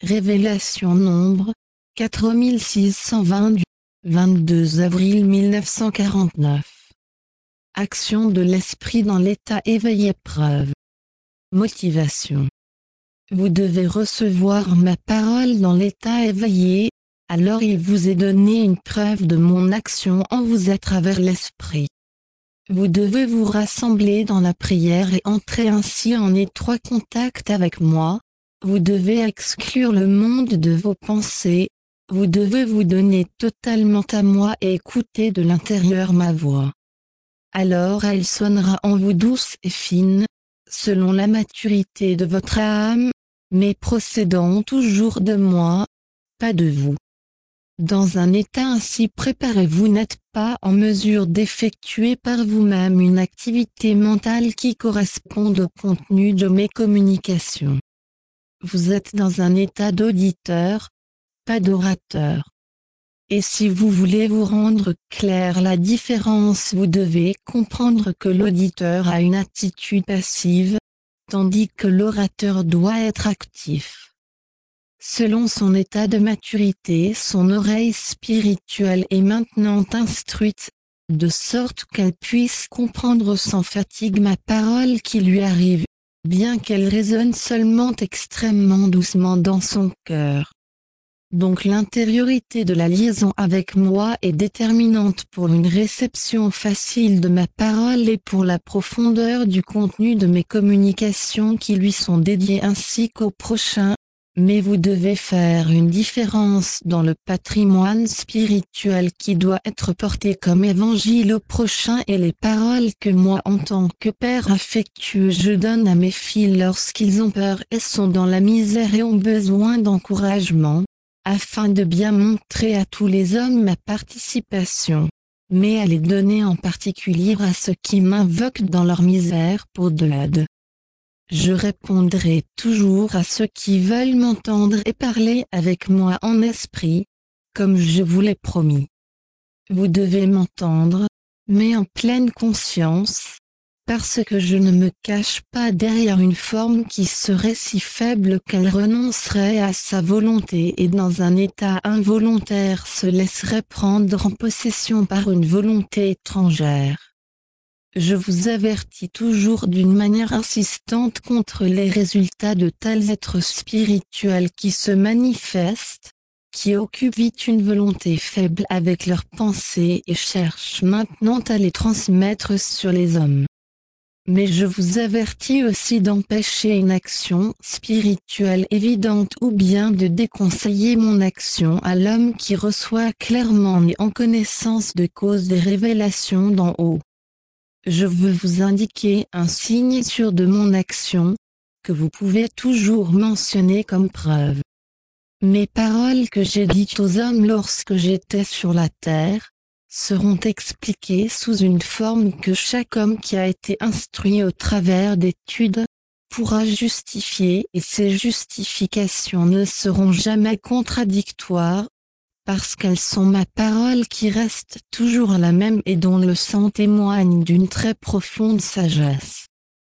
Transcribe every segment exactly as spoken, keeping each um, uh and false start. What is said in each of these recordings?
Révélation nombre quatre mille six cent vingt du vingt-deux avril mille neuf cent quarante-neuf. Action de l'esprit dans l'état éveillé. Preuve. Motivation. Vous devez recevoir ma parole dans l'état éveillé, alors il vous est donné une preuve de mon action en vous à travers l'esprit. Vous devez vous rassembler dans la prière et entrer ainsi en étroit contact avec moi. Vous devez exclure le monde de vos pensées. Vous devez vous donner totalement à moi et écouter de l'intérieur ma voix. Alors elle sonnera en vous douce et fine, selon la maturité de votre âme, mais procédant toujours de moi, pas de vous. Dans un état ainsi préparé, vous n'êtes pas en mesure d'effectuer par vous-même une activité mentale qui corresponde au contenu de mes communications. Vous êtes dans un état d'auditeur, pas d'orateur. Et si vous voulez vous rendre clair la différence, vous devez comprendre que l'auditeur a une attitude passive, tandis que l'orateur doit être actif. Selon son état de maturité, son oreille spirituelle est maintenant instruite, de sorte qu'elle puisse comprendre sans fatigue ma parole qui lui arrive, bien qu'elle résonne seulement extrêmement doucement dans son cœur. Donc l'intériorité de la liaison avec moi est déterminante pour une réception facile de ma parole et pour la profondeur du contenu de mes communications qui lui sont dédiées ainsi qu'au prochain. Mais vous devez faire une différence dans le patrimoine spirituel qui doit être porté comme évangile au prochain et les paroles que moi en tant que père affectueux je donne à mes filles lorsqu'ils ont peur et sont dans la misère et ont besoin d'encouragement, afin de bien montrer à tous les hommes ma participation. Mais elle est donnée en particulier à ceux qui m'invoquent dans leur misère pour de l'aide. Je répondrai toujours à ceux qui veulent m'entendre et parler avec moi en esprit, comme je vous l'ai promis. Vous devez m'entendre, mais en pleine conscience, parce que je ne me cache pas derrière une forme qui serait si faible qu'elle renoncerait à sa volonté et dans un état involontaire se laisserait prendre en possession par une volonté étrangère. Je vous avertis toujours d'une manière insistante contre les résultats de tels êtres spirituels qui se manifestent, qui occupent vite une volonté faible avec leurs pensées et cherchent maintenant à les transmettre sur les hommes. Mais je vous avertis aussi d'empêcher une action spirituelle évidente ou bien de déconseiller mon action à l'homme qui reçoit clairement et en connaissance de cause des révélations d'en haut. Je veux vous indiquer un signe sûr de mon action, que vous pouvez toujours mentionner comme preuve. Mes paroles que j'ai dites aux hommes lorsque j'étais sur la terre, seront expliquées sous une forme que chaque homme qui a été instruit au travers d'études, pourra justifier et ces justifications ne seront jamais contradictoires, parce qu'elles sont ma parole qui reste toujours la même et dont le sang témoigne d'une très profonde sagesse.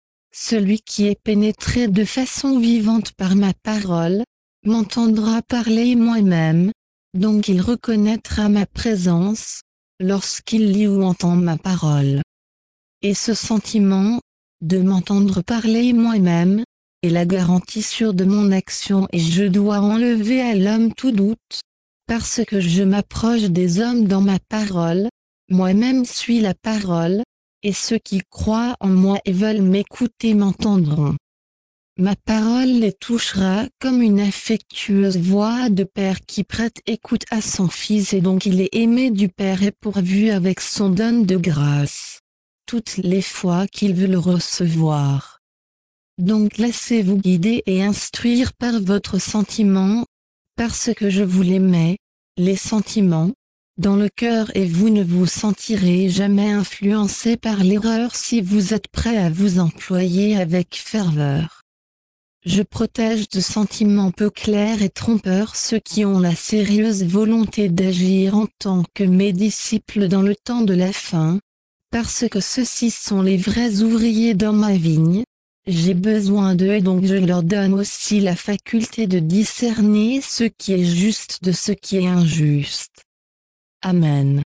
Celui qui est pénétré de façon vivante par ma parole, m'entendra parler moi-même, donc il reconnaîtra ma présence, lorsqu'il lit ou entend ma parole. Et ce sentiment, de m'entendre parler moi-même, est la garantie sûre de mon action et je dois enlever à l'homme tout doute, parce que je m'approche des hommes dans ma parole, moi-même suis la parole, et ceux qui croient en moi et veulent m'écouter m'entendront. Ma parole les touchera comme une affectueuse voix de père qui prête écoute à son fils et donc il est aimé du Père et pourvu avec son don de grâce, toutes les fois qu'il veut le recevoir. Donc laissez-vous guider et instruire par votre sentiment, parce que je vous les mets, les sentiments, dans le cœur et vous ne vous sentirez jamais influencé par l'erreur si vous êtes prêt à vous employer avec ferveur. Je protège de sentiments peu clairs et trompeurs ceux qui ont la sérieuse volonté d'agir en tant que mes disciples dans le temps de la fin, parce que ceux-ci sont les vrais ouvriers dans ma vigne, J'ai besoin d'eux et donc je leur donne aussi la faculté de discerner ce qui est juste de ce qui est injuste. Amen.